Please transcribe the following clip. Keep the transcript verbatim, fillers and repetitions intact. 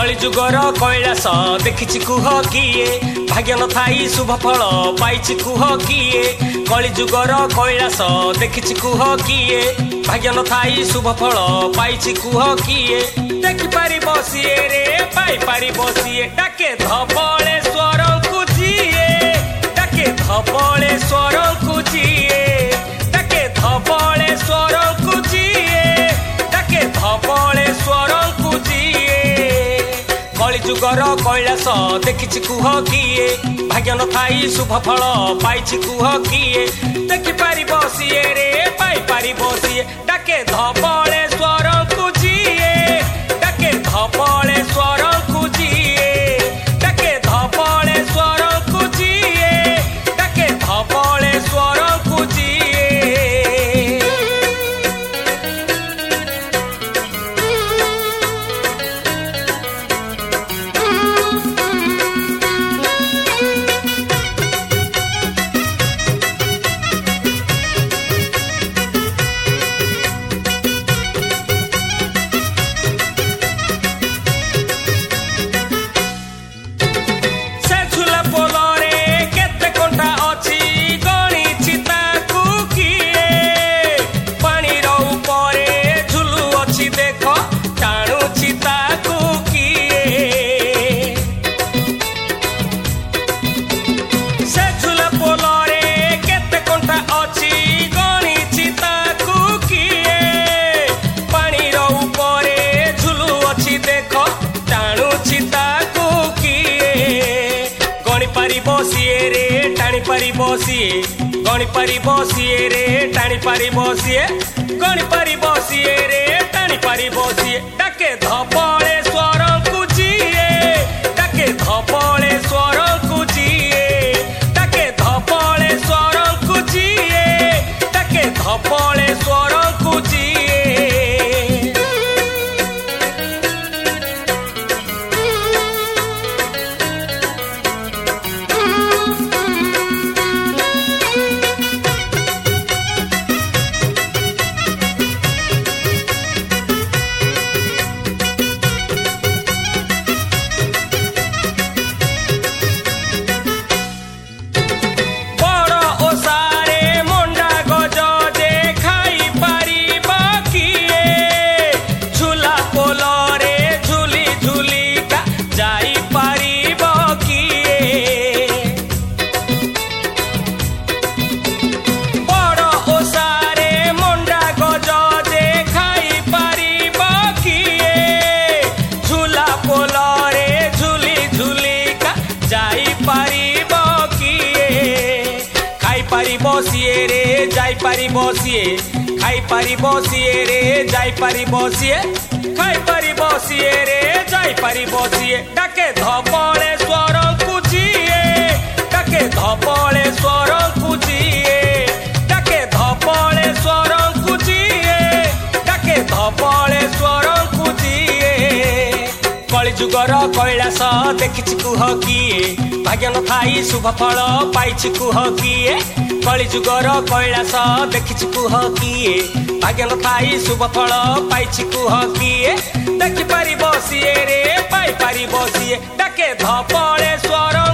कलिजुगर कैलास देखिछि कुह किए भाग्य न थाई शुभ फल पाइछि कुह किए कलिजुगर कैलास देखिछि कुह किए भाग्य न थाई शुभ फल पाइछि कुह किए देखि पारि बसिए रे पाई पारि बसिए डाके धबलेश्वर कुजिए डाके धबलेश्वर कुजिए डाके धबलेश्वर कुजिए डाके धबलेश्वर कुजिए कलिजुगर कैलास देखिछि कुह किए भाग्य न थाई शुभ फल पाइछि कुह किए देखि पारि बसिए रे पाई पारि बसिए डाके धबलेश्वर कुजिए डाके धबलेश्वर कुजिए डाके धबलेश्वर कुजिए डाके धबलेश्वर कुजिए पारि बसिए गणी पारि बसिए रे टाणी पारि बसिए गणी पारि बसिए रे टाणी पारि बसिए डाके धबलेश्वर कुजिए डाके धबलेश्वर कुजिए डाके धबलेश्वर कुजिए डाके धबलेश्वर कुजिए बसिए रे जाई पारि बसिए खाई पारि बसिए रे जाई पारि बसिए खाई पारि बसिए रे जाई पारि बसिए डाके धबलेश्वर कुजिए डाके धबलेश्वर कुजिए डाके धबलेश्वर कुजिए डाके धबलेश्वर कुजिए कलिजुगर कैलास देखिछि कुह किए भाग्य न थाई शुभ फल पाइछि कुह किए कलिजुगर कैलास देखिछि कुह किए भाग्य न थाई शुभ फल पाइछि कुह किए देखि पारि बसिए रे पाई पारि बसिए डाके धबलेश्वर